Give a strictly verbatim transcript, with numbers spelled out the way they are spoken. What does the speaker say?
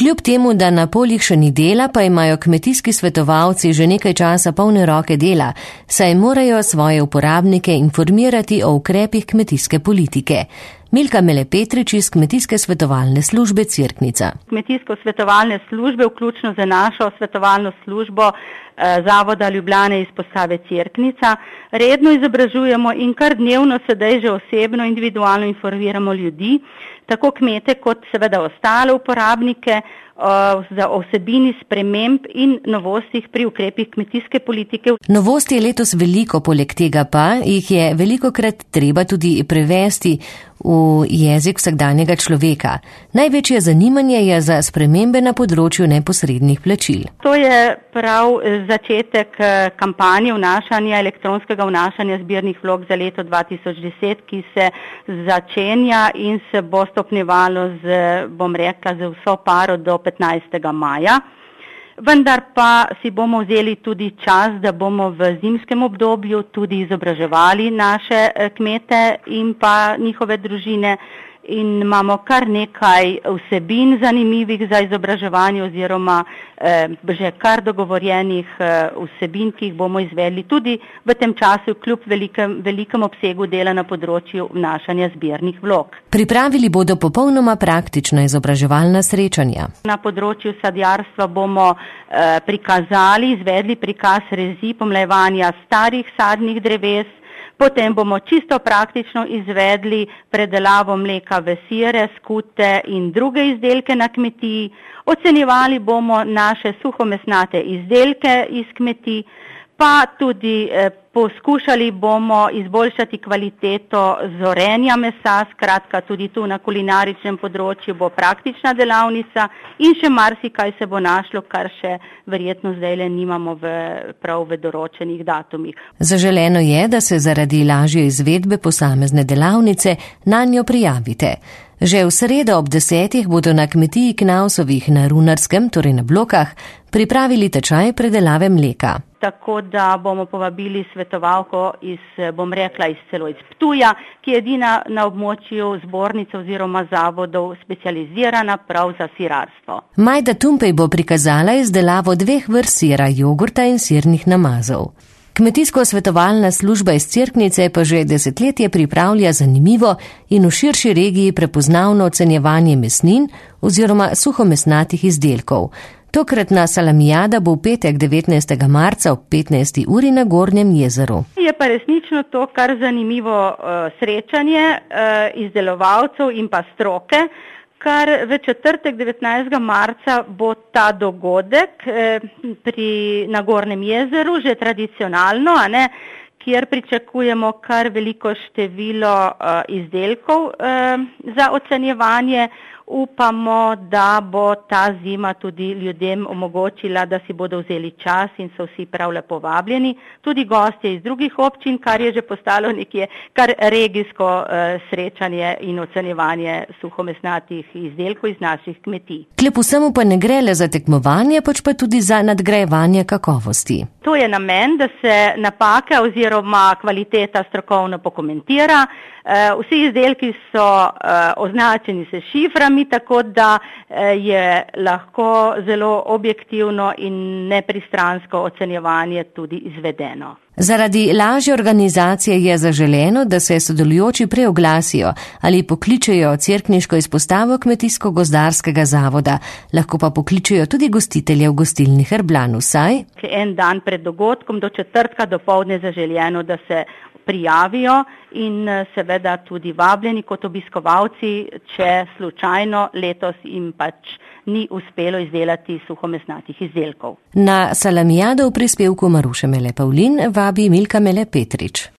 Kljub temu, da na poljih še ni dela, pa imajo kmetijski svetovalci že nekaj časa polne roke dela, saj morajo svoje uporabnike informirati o ukrepih kmetijske politike. Milka Mele-Petrič iz Kmetijske svetovalne službe Cerknica. Kmetijsko svetovalne službe, vključno za našo svetovalno službo eh, Zavoda Ljubljane izpostave Cerknica, redno izobražujemo in kar dnevno sedaj že osebno, individualno informiramo ljudi, tako kmete kot seveda ostale uporabnike, za vsebini sprememb in novostih pri ukrepih kmetijske politike. Novosti je letos veliko, poleg tega pa jih je velikokrat treba tudi prevesti v jezik vsakdanjega človeka. Največje zanimanje je za spremembe na področju neposrednih plačil. To je prav začetek kampanje vnašanja, elektronskega vnašanja zbirnih vlog za leto dva tisoč deset, ki se začenja in se bo stopnjevalo z, bom rekla, z vso paro do petnajstega maja. Vendar pa si bomo vzeli tudi čas, da bomo v zimskem obdobju tudi izobraževali naše kmete in pa njihove družine in imamo kar nekaj vsebin zanimivih za izobraževanje oziroma eh, že kar dogovorjenih eh, vsebin, ki jih bomo izvedli tudi v tem času kljub velikem, velikem obsegu dela na področju vnašanja zbirnih vlog. Pripravili bodo popolnoma praktična izobraževalna srečanja. Na področju sadjarstva bomo eh, prikazali, izvedli prikaz rezi pomlajevanja starih sadnih dreves. Potem bomo čisto praktično izvedli predelavo mleka v sire, skute in druge izdelke na kmetiji. Ocenjevali bomo naše suhomesnate izdelke iz kmetij, pa tudi eh, poskušali bomo izboljšati kvaliteto zorenja mesa, skratka tudi tu na kulinaričnem področju bo praktična delavnica in še marsikaj se bo našlo, kar še verjetno zdaj le nimamo v, prav v določenih datumih. Zaželeno je, da se zaradi lažje izvedbe posamezne delavnice nanjo prijavite. Že v sredo ob desetih bodo na kmetiji Knavsovih na Runarskem, torej na Blokah, pripravili tečaj predelave mleka. Tako da bomo povabili svetovalko iz, bom rekla, iz celo iz Ptuja, ki je edina na območju zbornice oziroma zavodov specializirana prav za sirarstvo. Majda Tumpej bo prikazala izdelavo dveh vrst sira, jogurta in sirnih namazov. Kmetijsko svetovalna služba iz Cerknice pa že desetletje pripravlja zanimivo in v širši regiji prepoznavno ocenjevanje mesnin oziroma suhomesnatih izdelkov. Tokratna salamijada bo v petek devetnajstega marca ob petnajsti uri na Gornjem jezeru. Je pa resnično to kar zanimivo uh, srečanje uh, izdelovalcev in pa stroke, kar v četrtek devetnajstega marca bo ta dogodek eh, pri, na Gornjem jezeru, že tradicionalno, a ne, kjer pričakujemo kar veliko število uh, izdelkov uh, za ocenjevanje. Upamo, da bo ta zima tudi ljudem omogočila, da si bodo vzeli čas in so vsi prav lepo vabljeni. Tudi gostje iz drugih občin, kar je že postalo nekje kar regijsko uh, srečanje in ocenjevanje suhomesnatih izdelkov iz naših kmetij. Kljub vsemu pa ne gre le za tekmovanje, pač pa tudi za nadgrajevanje kakovosti. To je namen, da se napake oziroma kvaliteta strokovno pokomentira. Vsi izdelki so označeni s šiframi, tako da je lahko zelo objektivno in nepristransko ocenjevanje tudi izvedeno. Zaradi lažje organizacije je zaželeno, da se sodelujoči preoglasijo ali pokličejo cerkniško izpostavo Kmetijsko-gozdarskega zavoda, lahko pa pokličejo tudi gostitelje v gostilni Herblan, vsaj en dan pred dogodkom do četrtka dopoldne zaželjeno, da se prijavijo in seveda tudi vabljeni kot obiskovalci, če slučajno letos jim pač ni uspelo izdelati suhomesnatih izdelkov. Na salamijado v prispevku Maruše Mele-Pavlin vabi Milka Mele-Petrič.